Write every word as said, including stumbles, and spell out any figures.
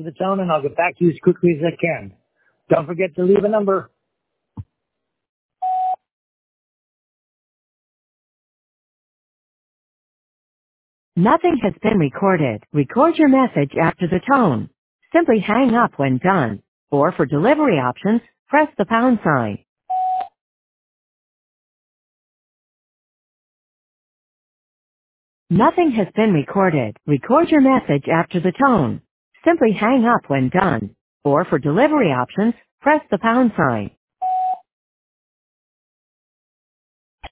after the tone, and I'll get back to you as quickly as I can. Don't forget to leave a number. Nothing has been recorded. Record your message after the tone. Simply hang up when done. Or for delivery options, press the pound sign. Nothing has been recorded. Record your message after the tone. Simply hang up when done. Or for delivery options, press the pound sign.